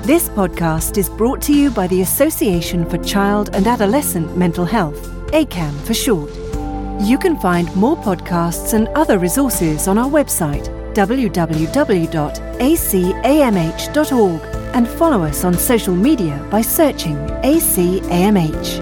This podcast is brought to you by the Association for Child and Adolescent Mental Health, ACAM for short. You can find more podcasts and other resources on our website, www.acamh.org, and follow us on social media by searching ACAMH.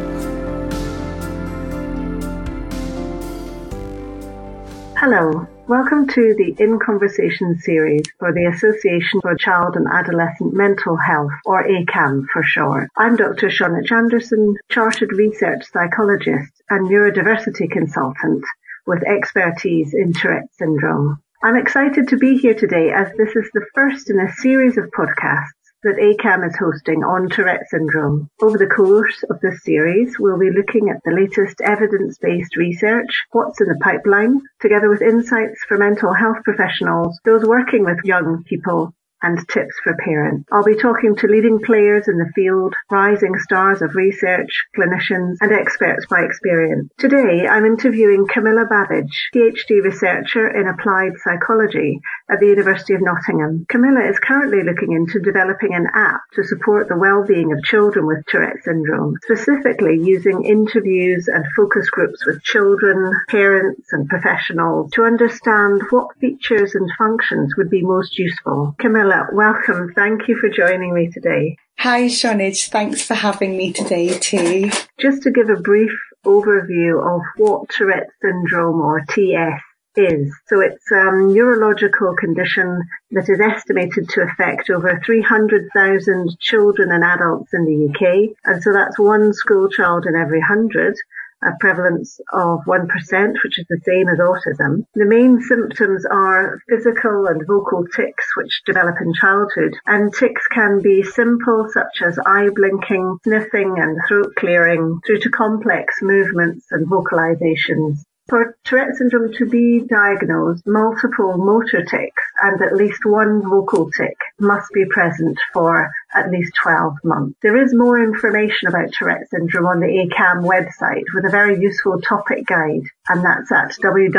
Hello, welcome to the In Conversation series for the Association for Child and Adolescent Mental Health, or ACAM for short. I'm Dr. Shonet Anderson, Chartered Research Psychologist and Neurodiversity Consultant with expertise in Tourette Syndrome. I'm excited to be here today as this is the first in a series of podcasts that ACAM is hosting on Tourette Syndrome. Over the course of this series, we'll be looking at the latest evidence-based research, what's in the pipeline, together with insights for mental health professionals, those working with young people, and tips for parents. I'll be talking to leading players in the field, rising stars of research, clinicians, and experts by experience. Today, I'm interviewing Camilla Babbage, PhD researcher in applied psychology at the University of Nottingham. Camilla is currently looking into developing an app to support the well-being of children with Tourette syndrome, specifically using interviews and focus groups with children, parents, and professionals to understand what features and functions would be most useful. Camilla, welcome. Thank you for joining me today. Hi, Shonet. Thanks for having me today too. Just to give a brief overview of what Tourette syndrome, or TS, is. So it's a neurological condition that is estimated to affect over 300,000 children and adults in the UK. And so that's one school child in every 100. A prevalence of 1%, which is the same as autism. The main symptoms are physical and vocal tics, which develop in childhood. And tics can be simple, such as eye blinking, sniffing and throat clearing, through to complex movements and vocalizations. For Tourette syndrome to be diagnosed, multiple motor tics and at least one vocal tic must be present for at least 12 months. There is more information about Tourette syndrome on the ACAM website with a very useful topic guide, and that's at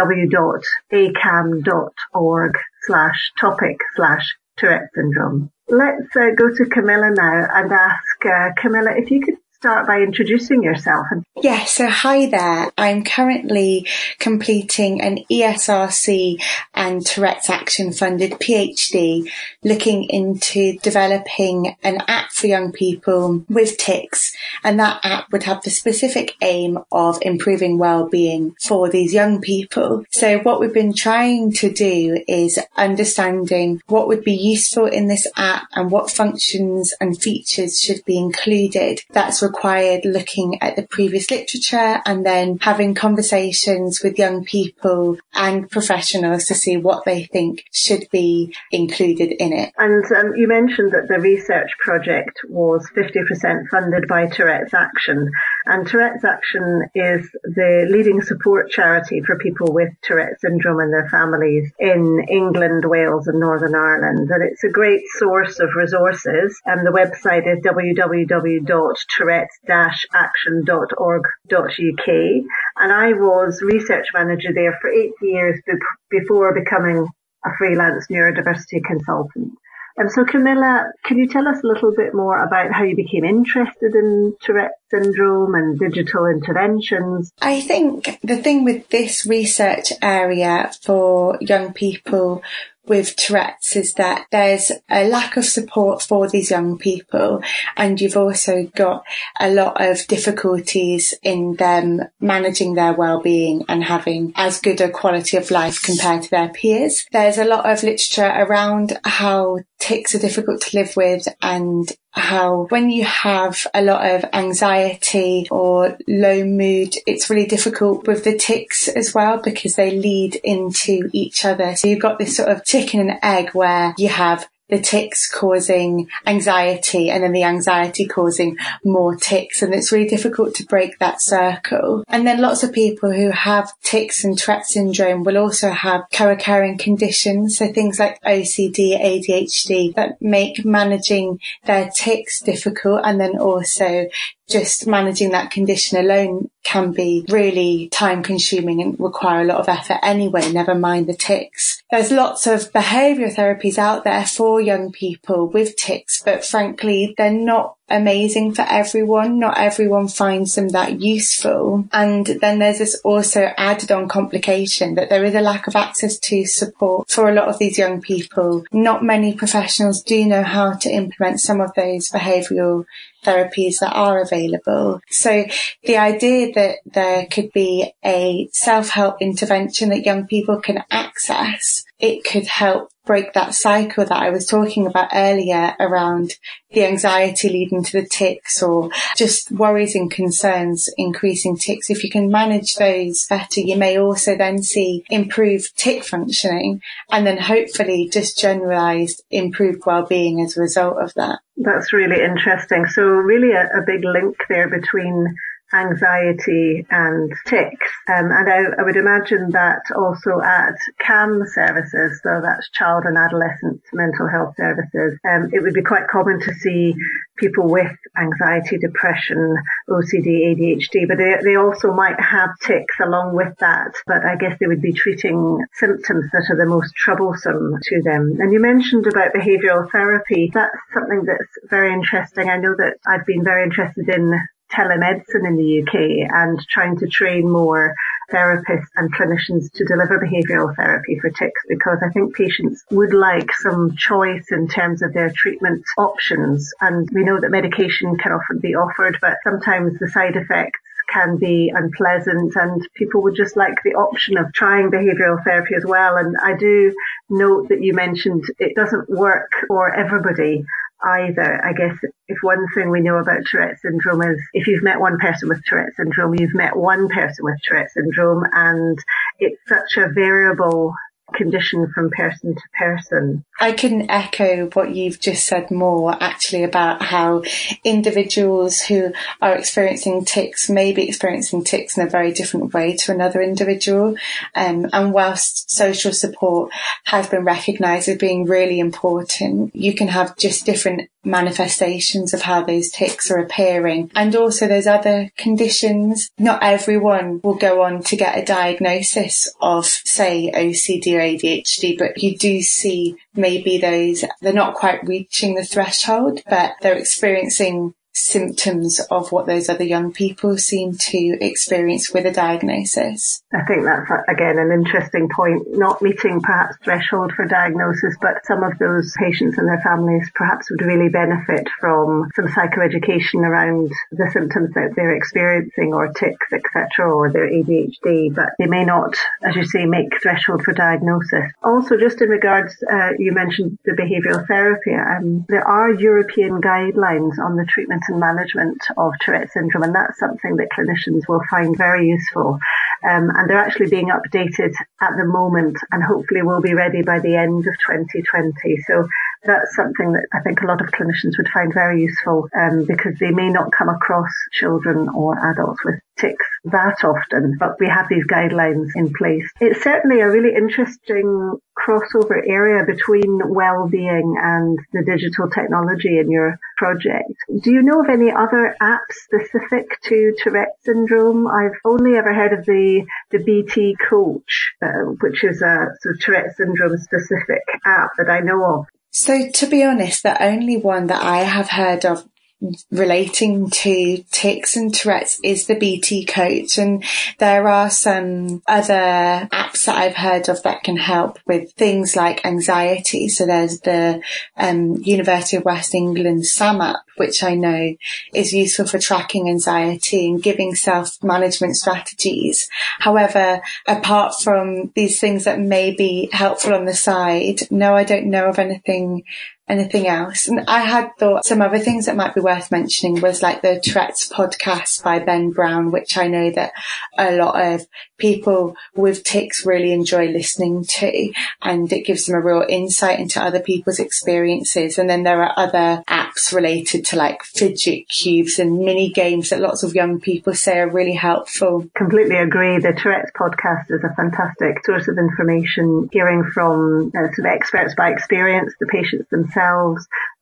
www.acam.org/topic/Tourette syndrome. Let's go to Camilla now and ask Camilla if you could start by introducing yourself. Yes, so hi there. I'm currently completing an ESRC and Tourette's Action funded PhD looking into developing an app for young people with tics, and that app would have the specific aim of improving well-being for these young people. So what we've been trying to do is understanding what would be useful in this app and what functions and features should be included. That's required looking at the previous literature and then having conversations with young people and professionals to see what they think should be included in it. And you mentioned that the research project was 50% funded by Tourette's Action. And Tourette's Action is the leading support charity for people with Tourette syndrome and their families in England, Wales and Northern Ireland. And it's a great source of resources. And the website is www.tourette-action.org.uk. And I was research manager there for 8 years before becoming a freelance neurodiversity consultant. And so Camilla, can you tell us a little bit more about how you became interested in Tourette syndrome and digital interventions? I think the thing with this research area for young people with Tourette's is that there's a lack of support for these young people, and you've also got a lot of difficulties in them managing their well-being and having as good a quality of life compared to their peers. There's a lot of literature around how tics are difficult to live with, and how when you have a lot of anxiety or low mood, it's really difficult with the tics as well because they lead into each other. So you've got this sort of chicken and egg where you have the tics causing anxiety and then the anxiety causing more tics, and it's really difficult to break that circle. And then lots of people who have tics and Tourette syndrome will also have co-occurring conditions, so things like OCD, ADHD, that make managing their tics difficult, and then also just managing that condition alone can be really time consuming and require a lot of effort anyway, never mind the tics. There's lots of behavioural therapies out there for young people with tics, but frankly, they're not amazing for everyone. Not everyone finds them that useful. And then there's this also added on complication that there is a lack of access to support for a lot of these young people. Not many professionals do know how to implement some of those behavioural therapies that are available. So the idea that there could be a self-help intervention that young people can access, it could help break that cycle that I was talking about earlier around the anxiety leading to the tics, or just worries and concerns increasing tics. If you can manage those better, you may also then see improved tic functioning and then hopefully just generalised improved well-being as a result of that. That's really interesting. So really a big link there between anxiety and tics. And I would imagine that also at CAM services, so that's Child and Adolescent Mental Health Services, it would be quite common to see people with anxiety, depression, OCD, ADHD, but they also might have tics along with that. But I guess they would be treating symptoms that are the most troublesome to them. And you mentioned about behavioural therapy. That's something that's very interesting. I know that I've been very interested in telemedicine in the UK and trying to train more therapists and clinicians to deliver behavioural therapy for tics, because I think patients would like some choice in terms of their treatment options. And we know that medication can often be offered, but sometimes the side effects can be unpleasant, and people would just like the option of trying behavioural therapy as well. And I do note that you mentioned it doesn't work for everybody either. I guess if one thing we know about Tourette syndrome is if you've met one person with Tourette syndrome, you've met one person with Tourette syndrome, and it's such a variable condition from person to person. I couldn't echo what you've just said more, actually, about how individuals who are experiencing tics may be experiencing tics in a very different way to another individual. And whilst social support has been recognised as being really important, you can have just different manifestations of how those tics are appearing. And also those other conditions, not everyone will go on to get a diagnosis of, say, OCD or ADHD, but you do see maybe they're not quite reaching the threshold, but they're experiencing symptoms of what those other young people seem to experience with a diagnosis. I think that's, again, an interesting point. Not meeting perhaps threshold for diagnosis, but some of those patients and their families perhaps would really benefit from some psychoeducation around the symptoms that they're experiencing, or tics, etc., or their ADHD, but they may not, as you say, make threshold for diagnosis. Also, just in regards, you mentioned the behavioural therapy, there are European guidelines on the treatment and management of Tourette syndrome, and that's something that clinicians will find very useful. And they're actually being updated at the moment, and hopefully will be ready by the end of 2020. So that's something that I think a lot of clinicians would find very useful, because they may not come across children or adults with tics that often, but we have these guidelines in place. It's certainly a really interesting crossover area between well-being and the digital technology in your project. Do you know of any other apps specific to Tourette syndrome? I've only ever heard of the BT Coach, which is a sort of Tourette syndrome specific app that I know of. So to be honest, the only one that I have heard of relating to tics and Tourette's is the BT Coach, and there are some other apps that I've heard of that can help with things like anxiety. So there's the University of West England SAM app, which I know is useful for tracking anxiety and giving self-management strategies. However, apart from these things that may be helpful on the side, no, I don't know of anything else. And I had thought some other things that might be worth mentioning was like the Tourette's podcast by Ben Brown, which I know that a lot of people with tics really enjoy listening to, and it gives them a real insight into other people's experiences. And then there are other apps related to like fidget cubes and mini games that lots of young people say are really helpful. Completely agree. The Tourette's podcast is a fantastic source of information, hearing from some experts by experience, the patients themselves,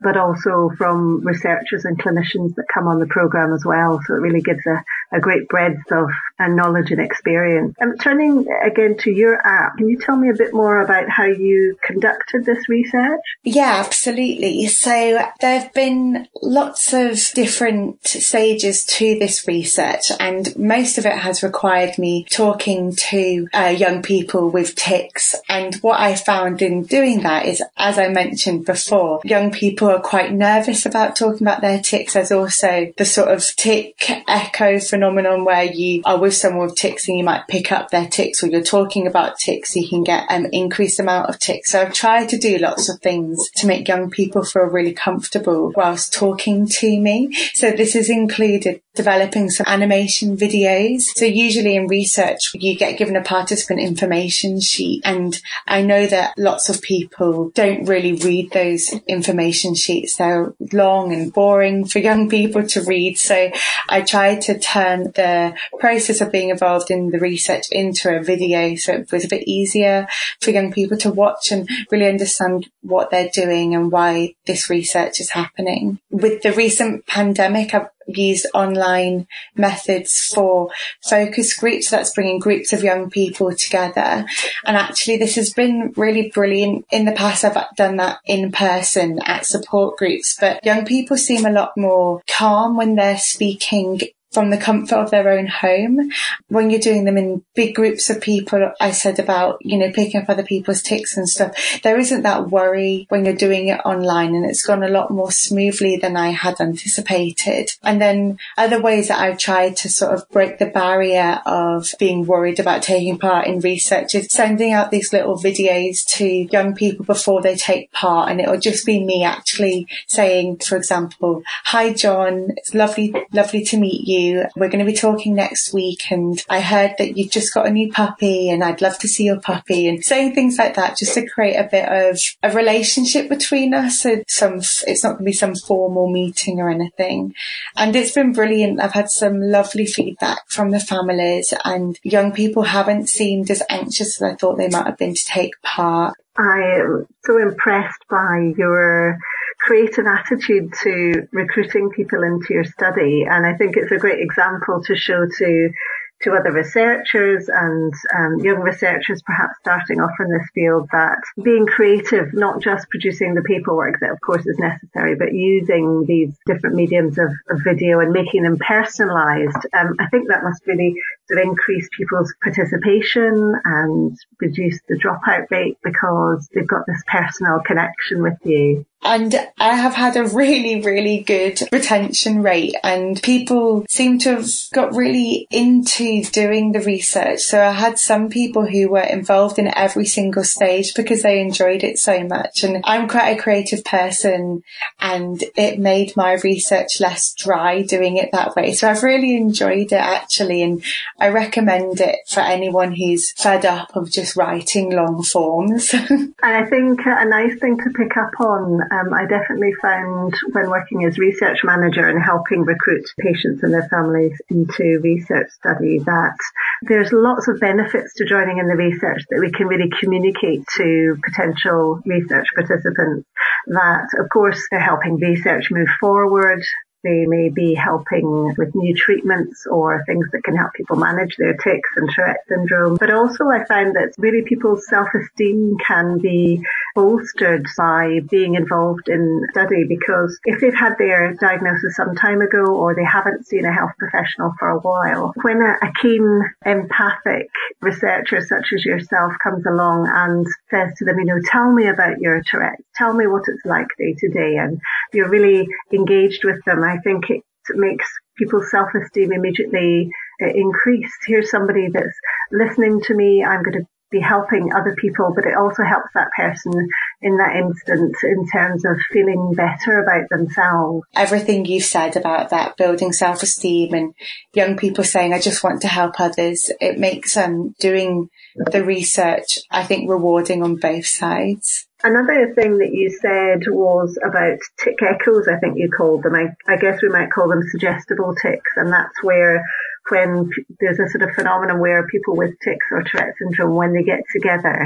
but also from researchers and clinicians that come on the programme as well. So it really gives a great breadth of knowledge and experience. Turning again to your app, can you tell me a bit more about how you conducted this research? Yeah, absolutely. So there have been lots of different stages to this research, and most of it has required me talking to young people with tics. And what I found in doing that is, as I mentioned before, young people are quite nervous about talking about their tics. There's also the sort of tic echo phenomenon where you are with someone with tics and you might pick up their tics, or you're talking about tics, you can get an increased amount of tics. So I've tried to do lots of things to make young people feel really comfortable whilst talking to me. So this has included developing some animation videos. So usually in research, you get given a participant information sheet, and I know that lots of people don't really read those information sheets. They're long and boring for young people to read. So I tried to turn the process of being involved in the research into a video, so it was a bit easier for young people to watch and really understand what they're doing and why this research is happening. With the recent pandemic, I've used online methods for focus groups. That's bringing groups of young people together. And actually, this has been really brilliant. In the past, I've done that in person at support groups, but young people seem a lot more calm when they're speaking from the comfort of their own home. When you're doing them in big groups of people, I said about, picking up other people's tics and stuff, there isn't that worry when you're doing it online, and it's gone a lot more smoothly than I had anticipated. And then other ways that I've tried to sort of break the barrier of being worried about taking part in research is sending out these little videos to young people before they take part, and it'll just be me actually saying, for example, "Hi John, it's lovely to meet you. We're going to be talking next week, and I heard that you've just got a new puppy and I'd love to see your puppy," and saying things like that just to create a bit of a relationship between us. So it's not going to be some formal meeting or anything. And it's been brilliant. I've had some lovely feedback from the families, and young people haven't seemed as anxious as I thought they might have been to take part. I am so impressed by your creative attitude to recruiting people into your study, and I think it's a great example to show to other researchers and young researchers perhaps starting off in this field, that being creative, not just producing the paperwork that of course is necessary, but using these different mediums of video and making them personalised, I think that must really sort of increase people's participation and reduce the dropout rate because they've got this personal connection with you. And I have had a really, really good retention rate, and people seem to have got really into doing the research. So I had some people who were involved in every single stage because they enjoyed it so much. And I'm quite a creative person, and it made my research less dry doing it that way. So I've really enjoyed it actually, and I recommend it for anyone who's fed up of just writing long forms. And I think a nice thing to pick up on, I definitely found when working as research manager and helping recruit patients and their families into research study, that there's lots of benefits to joining in the research that we can really communicate to potential research participants. That, of course, they're helping research move forward. They may be helping with new treatments or things that can help people manage their tics and Tourette syndrome. But also I find that really people's self-esteem can be bolstered by being involved in study, because if they've had their diagnosis some time ago or they haven't seen a health professional for a while, when a keen, empathic researcher such as yourself comes along and says to them, tell me about your Tourette, tell me what it's like day to day, and you're really engaged with them, I think it makes people's self-esteem immediately increase. Here's somebody that's listening to me, I'm going to be helping other people, but it also helps that person in that instance in terms of feeling better about themselves. Everything you said about that, building self-esteem and young people saying, I just want to help others, it makes doing the research, I think, rewarding on both sides. Another thing that you said was about tic echoes, I think you called them. I guess we might call them suggestible tics, and that's where when there's a sort of phenomenon where people with tics or Tourette syndrome, when they get together,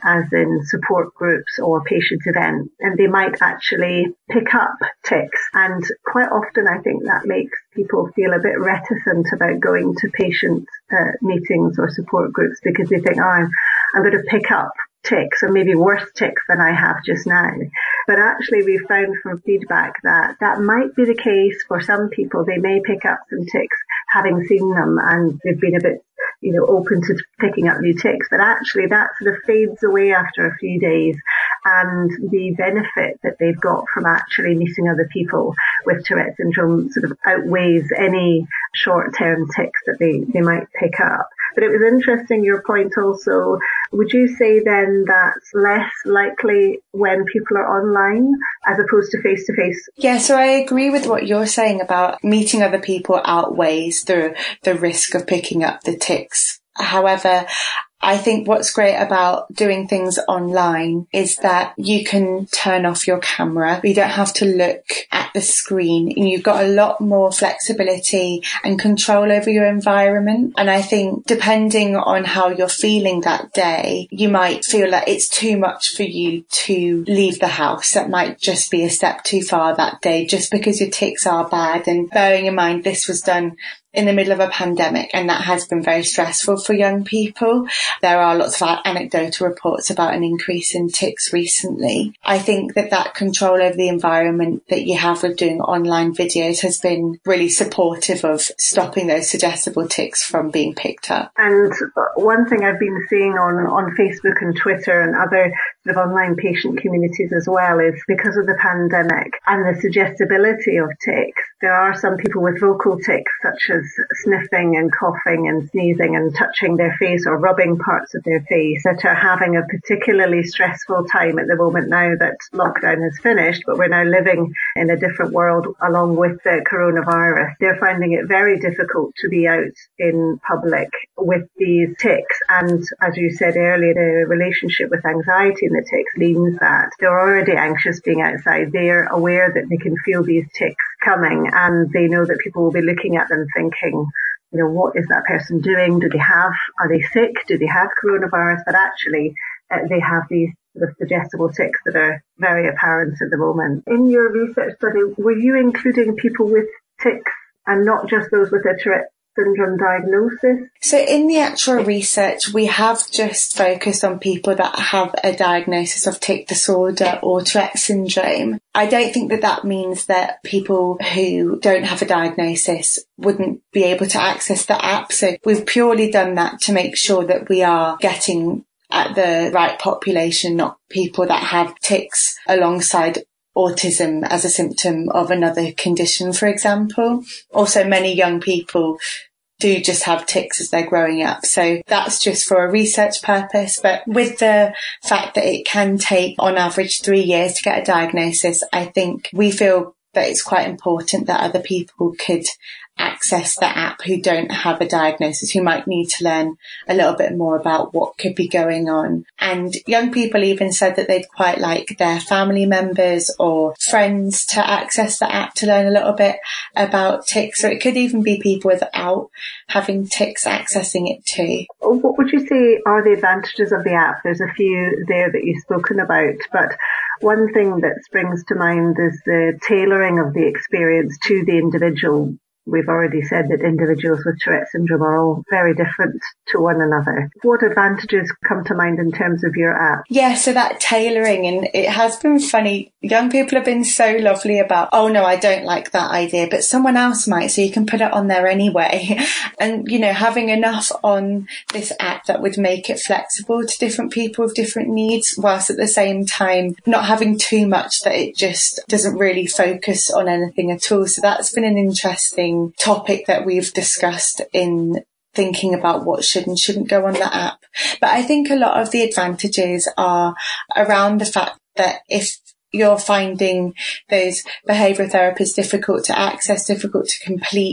as in support groups or patient events, and they might actually pick up tics. And quite often I think that makes people feel a bit reticent about going to patient meetings or support groups, because they think, I'm going to pick up tics, or maybe worse tics than I have just now. But actually we found from feedback that that might be the case for some people. They may pick up some tics having seen them, and they've been a bit open to picking up new tics, but actually that sort of fades away after a few days, and the benefit that they've got from actually meeting other people with Tourette syndrome sort of outweighs any short-term tics that they might pick up. But it was interesting, your point also. Would you say then that's less likely when people are online as opposed to face-to-face? Yeah, so I agree with what you're saying about meeting other people outweighs the risk of picking up the tics. However, I think what's great about doing things online is that you can turn off your camera. You don't have to look at the screen, and you've got a lot more flexibility and control over your environment. And I think depending on how you're feeling that day, you might feel like it's too much for you to leave the house. That might just be a step too far that day, just because your tics are bad. And bearing in mind this was done in the middle of a pandemic, and that has been very stressful for young people. There are lots of anecdotal reports about an increase in tics recently. I think that control over the environment that you have with doing online videos has been really supportive of stopping those suggestible tics from being picked up. And one thing I've been seeing on Facebook and Twitter and other sort of online patient communities as well is, because of the pandemic and the suggestibility of tics, there are some people with vocal tics, such as sniffing and coughing and sneezing and touching their face or rubbing parts of their face, that are having a particularly stressful time at the moment now that lockdown has finished, but we're now living in a different world along with the coronavirus. They're finding it very difficult to be out in public with these tics. And as you said earlier, the relationship with anxiety and the tics means that they're already anxious being outside. They're aware that they can feel these tics coming, and they know that people will be looking at them thinking, what is that person doing? Are they sick? Do they have coronavirus? But actually, they have these sort of suggestible tics that are very apparent at the moment. In your research study, were you including people with tics and not just those with a Tourette syndrome diagnosis? So in the actual research, we have just focused on people that have a diagnosis of tic disorder or Tourette syndrome. I don't think that means that people who don't have a diagnosis wouldn't be able to access the app. So we've purely done that to make sure that we are getting at the right population, not people that have tics alongside autism as a symptom of another condition, for example. Also, many young people do just have tics as they're growing up. So that's just for a research purpose. But with the fact that it can take on average 3 years to get a diagnosis, I think we feel that it's quite important that other people could access the app who don't have a diagnosis, who might need to learn a little bit more about what could be going on. And young people even said that they'd quite like their family members or friends to access the app to learn a little bit about tics. So it could even be people without having tics accessing it too. What would you say are the advantages of the app? There's a few there that you've spoken about, but one thing that springs to mind is the tailoring of the experience to the individual. We've already said that individuals with Tourette syndrome are all very different to one another. What advantages come to mind in terms of your app? Yeah, so that tailoring, and it has been funny. Young people have been so lovely about, oh no, I don't like that idea, but someone else might, so you can put it on there anyway. And, having enough on this app that would make it flexible to different people with different needs, whilst at the same time not having too much that it just doesn't really focus on anything at all. So that's been an interesting topic that we've discussed in thinking about what should and shouldn't go on the app. But I think a lot of the advantages are around the fact that if you're finding those behavioural therapies difficult to access, difficult to complete,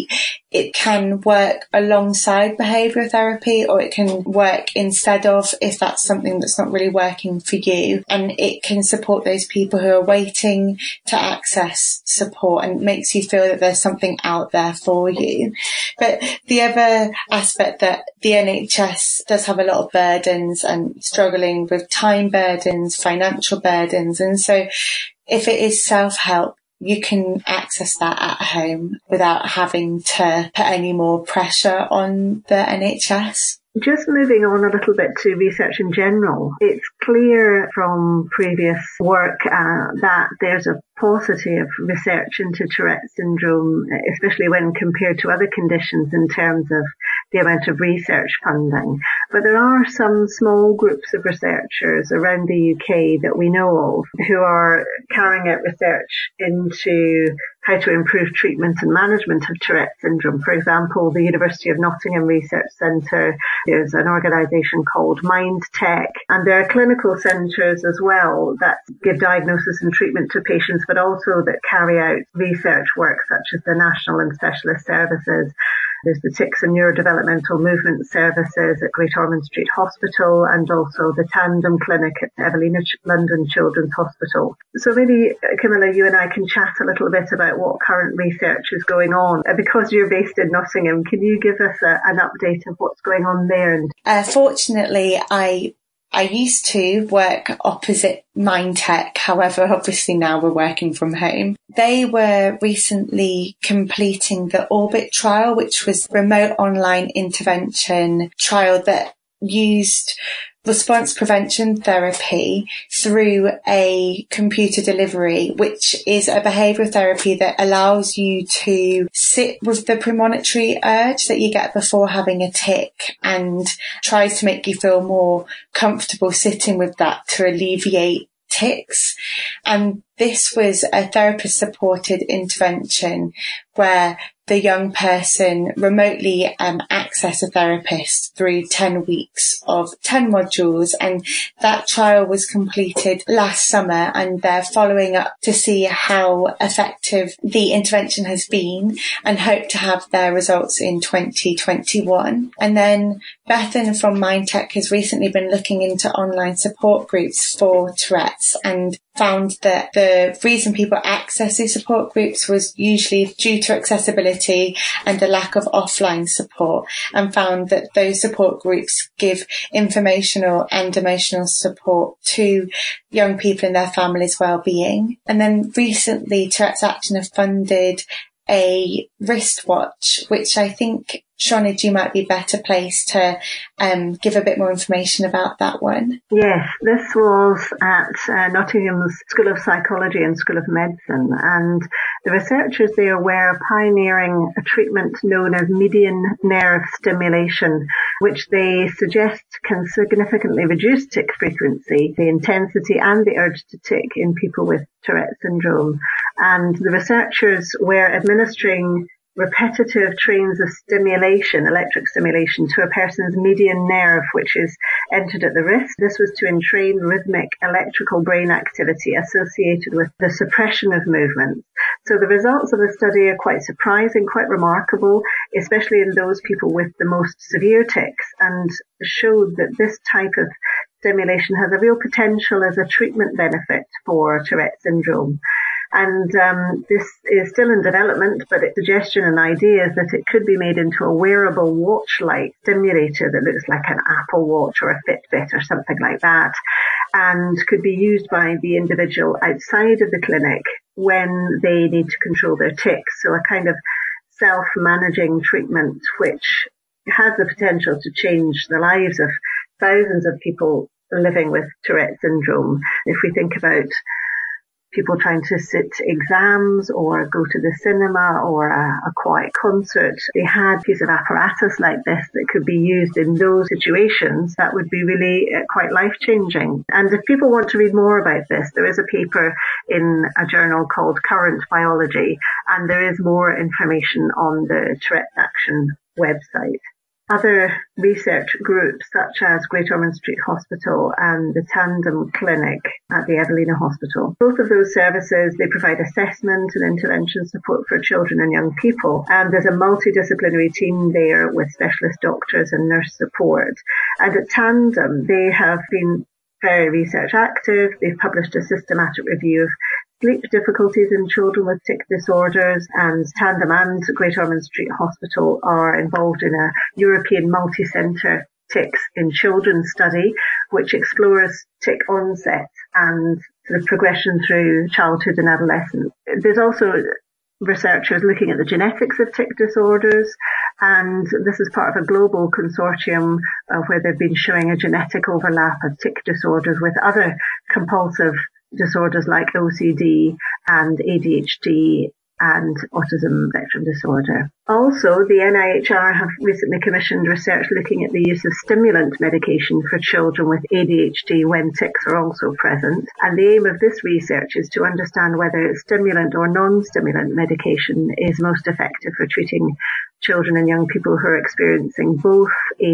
it can work alongside behavioural therapy, or it can work instead of, if that's something that's not really working for you. And it can support those people who are waiting to access support, and makes you feel that there's something out there for you. But the other aspect, that the NHS does have a lot of burdens and struggling with time burdens, financial burdens. And so if it is self-help, you can access that at home without having to put any more pressure on the NHS. Just moving on a little bit to research in general, it's clear from previous work that there's a paucity of research into Tourette syndrome, especially when compared to other conditions in terms of the amount of research funding. But there are some small groups of researchers around the UK that we know of who are carrying out research into how to improve treatment and management of Tourette syndrome. For example, the University of Nottingham Research Centre, there's an organisation called MindTech, and there are clinical centres as well that give diagnosis and treatment to patients, but also that carry out research work such as the National and Specialist Services. There's the Tics and Neurodevelopmental Movement Services at Great Ormond Street Hospital, and also the Tandem Clinic at Evelina London Children's Hospital. So maybe, Camilla, you and I can chat a little bit about what current research is going on. Because you're based in Nottingham, can you give us an update of what's going on there? Fortunately, I used to work opposite MindTech. However, obviously now we're working from home. They were recently completing the Orbit trial, which was a remote online intervention trial that used response prevention therapy through a computer delivery, which is a behavioural therapy that allows you to sit with the premonitory urge that you get before having a tic, and tries to make you feel more comfortable sitting with that to alleviate tics. And this was a therapist supported intervention where the young person remotely access a therapist through 10 weeks of 10 modules. And that trial was completed last summer, and they're following up to see how effective the intervention has been, and hope to have their results in 2021. And then Bethan from MindTech has recently been looking into online support groups for Tourette's, and found that the reason people access these support groups was usually due to accessibility and the lack of offline support, and found that those support groups give informational and emotional support to young people and their families' well-being. And then recently Tourette's Action have funded a wristwatch, which I think, Shonid, you might be better placed to give a bit more information about that one. Yes, this was at Nottingham's School of Psychology and School of Medicine, and the researchers there were pioneering a treatment known as median nerve stimulation, which they suggest can significantly reduce tic frequency, the intensity and the urge to tic in people with Tourette syndrome. And the researchers were administering repetitive trains of stimulation, electric stimulation, to a person's median nerve, which is entered at the wrist. This was to entrain rhythmic electrical brain activity associated with the suppression of movement. So the results of the study are quite surprising, quite remarkable, especially in those people with the most severe tics, and showed that this type of stimulation has a real potential as a treatment benefit for Tourette syndrome. And this is still in development, but its suggestion and idea is that it could be made into a wearable watch-like stimulator that looks like an Apple Watch or a Fitbit or something like that, and could be used by the individual outside of the clinic when they need to control their tics. So a kind of self-managing treatment which has the potential to change the lives of thousands of people living with Tourette syndrome. If we think about people trying to sit exams or go to the cinema or a quiet concert, they had a piece of apparatus like this that could be used in those situations. That would be really quite life-changing. And if people want to read more about this, there is a paper in a journal called Current Biology, and there is more information on the Tourette's Action website. other research groups such as Great Ormond Street Hospital and the Tandem Clinic at the Evelina Hospital. Both of those services, they provide assessment and intervention support for children and young people. And there's a multidisciplinary team there with specialist doctors and nurse support. And at Tandem, they have been very research active. They've published a systematic review of sleep difficulties in children with tic disorders, and Tandem and Great Ormond Street Hospital are involved in a European multi-centre tics in children study, which explores tic onset and the progression through childhood and adolescence. There's also researchers looking at the genetics of tic disorders, and this is part of a global consortium where they've been showing a genetic overlap of tic disorders with other compulsive disorders like OCD and ADHD and autism spectrum disorder. Also, the NIHR have recently commissioned research looking at the use of stimulant medication for children with ADHD when tics are also present. And the aim of this research is to understand whether stimulant or non-stimulant medication is most effective for treating children and young people who are experiencing both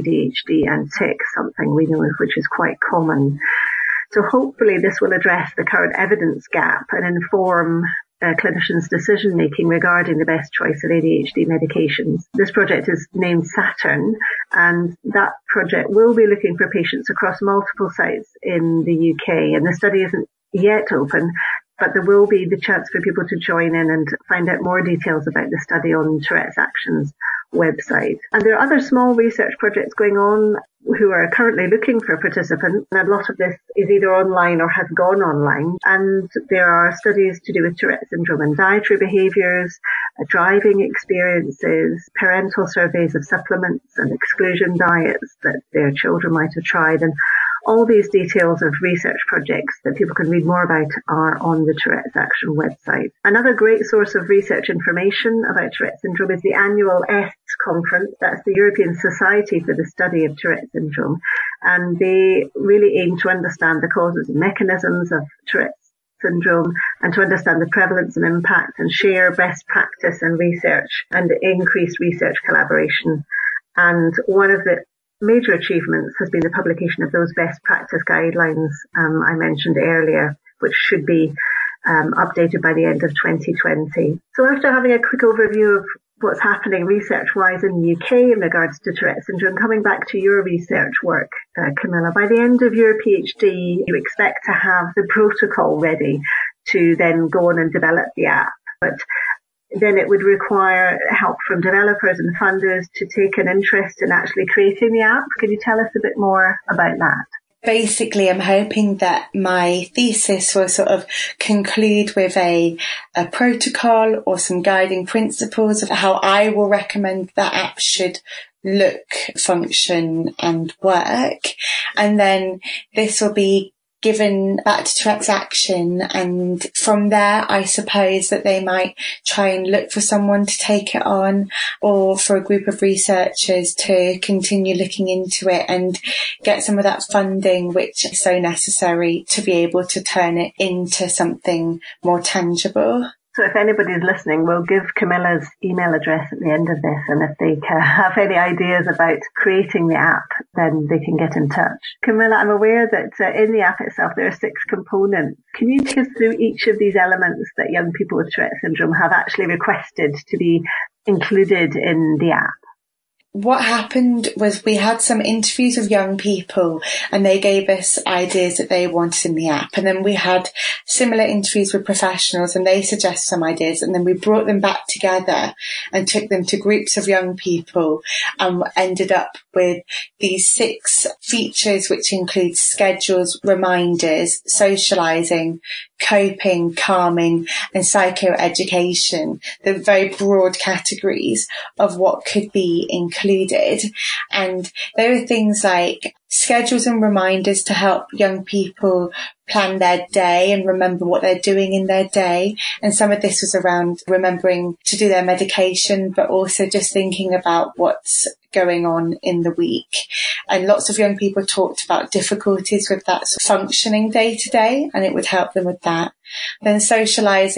ADHD and tics, something we know of which is quite common. So hopefully this will address the current evidence gap and inform clinicians' decision-making regarding the best choice of ADHD medications. This project is named Saturn, and that project will be looking for patients across multiple sites in the UK. And the study isn't yet open, but there will be the chance for people to join in and find out more details about the study on Tourette's Action's website. And there are other small research projects going on who are currently looking for participants, and a lot of this is either online or has gone online. And there are studies to do with Tourette syndrome and dietary behaviours, driving experiences, parental surveys of supplements and exclusion diets that their children might have tried. And all these details of research projects that people can read more about are on the Tourette's Action website. Another great source of research information about Tourette syndrome is the annual EST conference. That's the European Society for the Study of Tourette syndrome. And they really aim to understand the causes and mechanisms of Tourette syndrome and to understand the prevalence and impact and share best practice and research and increase research collaboration. And one of the major achievements has been the publication of those best practice guidelines I mentioned earlier, which should be updated by the end of 2020. So after having a quick overview of what's happening research-wise in the UK in regards to Tourette syndrome, coming back to your research work, Camilla, by the end of your PhD, you expect to have the protocol ready to then go on and develop the app. But then it would require help from developers and funders to take an interest in actually creating the app. Can you tell us a bit more about that? Basically, I'm hoping that my thesis will sort of conclude with a protocol or some guiding principles of how I will recommend that app should look, function and work. And then this will be given back to Tourette's Action, and from there I suppose that they might try and look for someone to take it on, or for a group of researchers to continue looking into it and get some of that funding which is so necessary to be able to turn it into something more tangible. So if anybody's listening, we'll give Camilla's email address at the end of this, and if they have any ideas about creating the app, then they can get in touch. Camilla, I'm aware that in the app itself there are 6 components. Can you take us through each of these elements that young people with Tourette syndrome have actually requested to be included in the app? What happened was we had some interviews with young people and they gave us ideas that they wanted in the app. And then we had similar interviews with professionals and they suggested some ideas. And then we brought them back together and took them to groups of young people and ended up with these 6 features, which include schedules, reminders, socialising, coping, calming and psychoeducation, the very broad categories of what could be included. And there are things like schedules and reminders to help young people plan their day and remember what they're doing in their day. And some of this was around remembering to do their medication, but also just thinking about what's going on in the week. And lots of young people talked about difficulties with that functioning day to day, and it would help them with that. Then socialising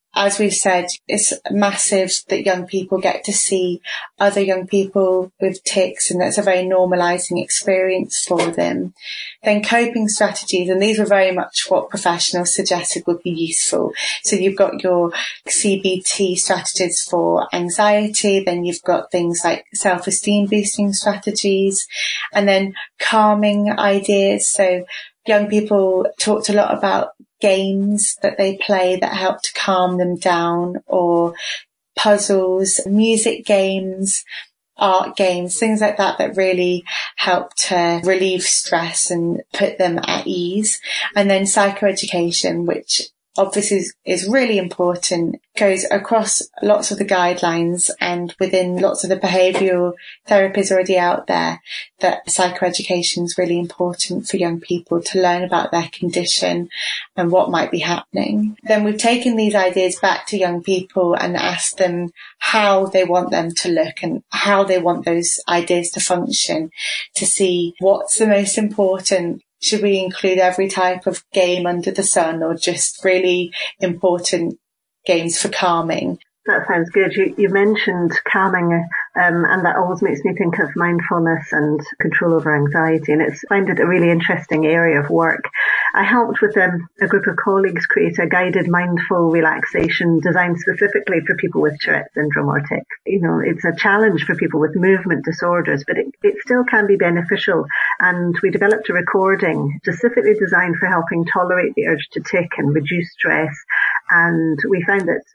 as we've said, it's massive that young people get to see other young people with tics, and that's a very normalising experience for them. Then coping strategies, and these were very much what professionals suggested would be useful. So you've got your CBT strategies for anxiety, then you've got things like self-esteem boosting strategies, and then calming ideas. So young people talked a lot about games that they play that help to calm them down, or puzzles, music games, art games, things like that that really help to relieve stress and put them at ease. And then psychoeducation, which obviously is really important, goes across lots of the guidelines and within lots of the behavioural therapies already out there, that psychoeducation is really important for young people to learn about their condition and what might be happening. Then we've taken these ideas back to young people and asked them how they want them to look and how they want those ideas to function, to see what's the most important. Should we include every type of game under the sun, or just really important games for calming? That sounds good. You mentioned calming, and that always makes me think of mindfulness and control over anxiety, and I find it a really interesting area of work. I helped with a group of colleagues create a guided mindful relaxation designed specifically for people with Tourette syndrome or tic. You know, it's a challenge for people with movement disorders, but it still can be beneficial. And we developed a recording specifically designed for helping tolerate the urge to tic and reduce stress. And we found that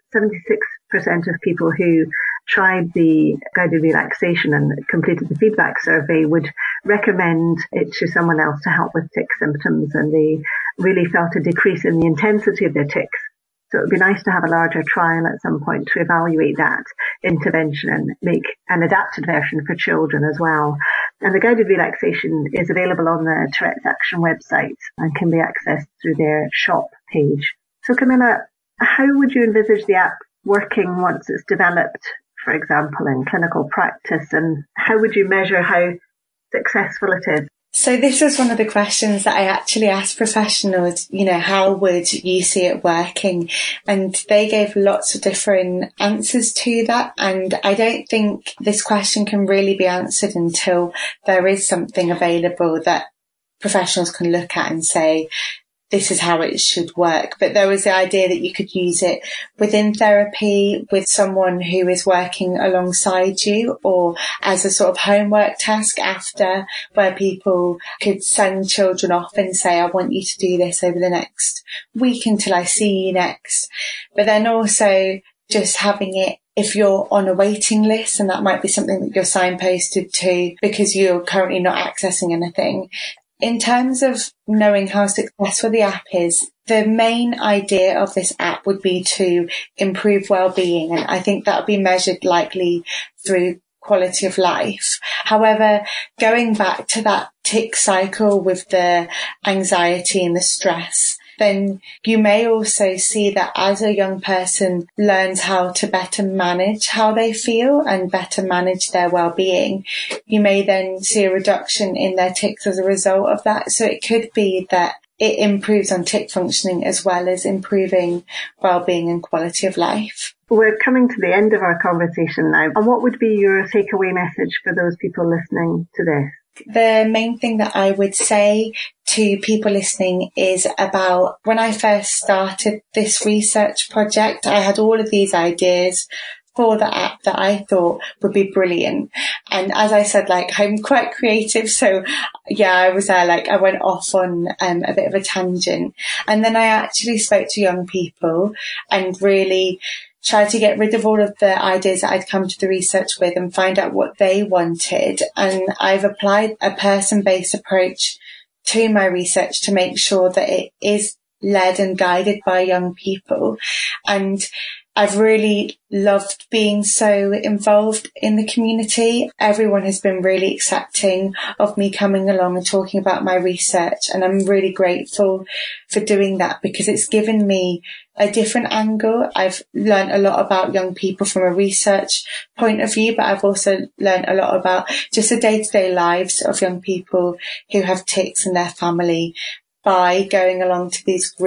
76% of people who tried the guided relaxation and completed the feedback survey would recommend it to someone else to help with tic symptoms, and they really felt a decrease in the intensity of their tics. So it would be nice to have a larger trial at some point to evaluate that intervention and make an adapted version for children as well. And the guided relaxation is available on the Tourette's Action website and can be accessed through their shop page. So Camilla, how would you envisage the app working once it's developed, for example, in clinical practice, and how would you measure how successful it is? So this was one of the questions that I actually asked professionals, how would you see it working? And they gave lots of different answers to that. And I don't think this question can really be answered until there is something available that professionals can look at and say, this is how it should work. But there was the idea that you could use it within therapy with someone who is working alongside you, or as a sort of homework task after, where people could send children off and say, I want you to do this over the next week until I see you next. But then also just having it if you're on a waiting list, and that might be something that you're signposted to because you're currently not accessing anything. In terms of knowing how successful the app is, the main idea of this app would be to improve well-being, and I think that would be measured likely through quality of life. However, going back to that tic cycle with the anxiety and the stress, then you may also see that as a young person learns how to better manage how they feel and better manage their well-being, you may then see a reduction in their tics as a result of that. So it could be that it improves on tic functioning as well as improving well-being and quality of life. We're coming to the end of our conversation now. And what would be your takeaway message for those people listening to this? The main thing that I would say to people listening is about when I first started this research project, I had all of these ideas for the app that I thought would be brilliant. And as I said, I'm quite creative. So yeah, I was there, I went off on a bit of a tangent. And then I actually spoke to young people and really tried to get rid of all of the ideas that I'd come to the research with and find out what they wanted. And I've applied a person-based approach to my research to make sure that it is led and guided by young people. And I've really loved being so involved in the community. Everyone has been really accepting of me coming along and talking about my research. And I'm really grateful for doing that because it's given me a different angle. I've learned a lot about young people from a research point of view, but I've also learned a lot about just the day-to-day lives of young people who have tics in their family by going along to these groups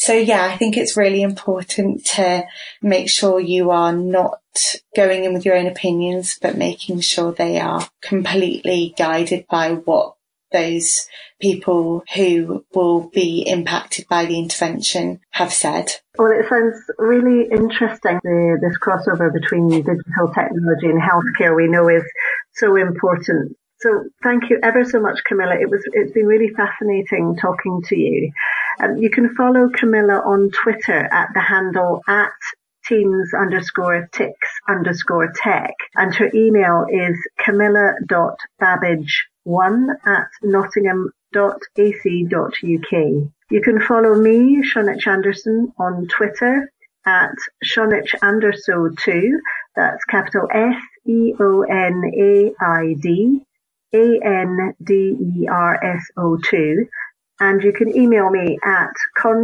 So yeah, I think it's really important to make sure you are not going in with your own opinions, but making sure they are completely guided by what those people who will be impacted by the intervention have said. Well, it sounds really interesting. This crossover between digital technology and healthcare we know is so important. So thank you ever so much, Camilla. It's been really fascinating talking to you. You can follow Camilla on Twitter at the handle @teens_tics_tech, and her email is camilla.babbage1@nottingham.ac.uk. You can follow me, Shonitch Anderson, on Twitter at Shonichanderso2. That's capital SEONAIDANDERSO2. And you can email me at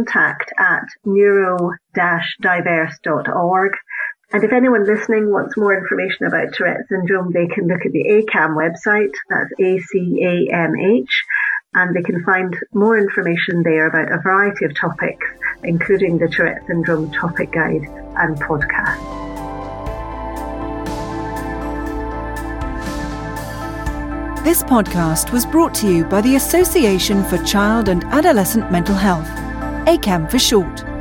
contact@neuro-diverse.org. And if anyone listening wants more information about Tourette syndrome, they can look at the ACAM website, that's ACAMH, and they can find more information there about a variety of topics, including the Tourette syndrome topic guide and podcast. This podcast was brought to you by the Association for Child and Adolescent Mental Health, ACAM for short.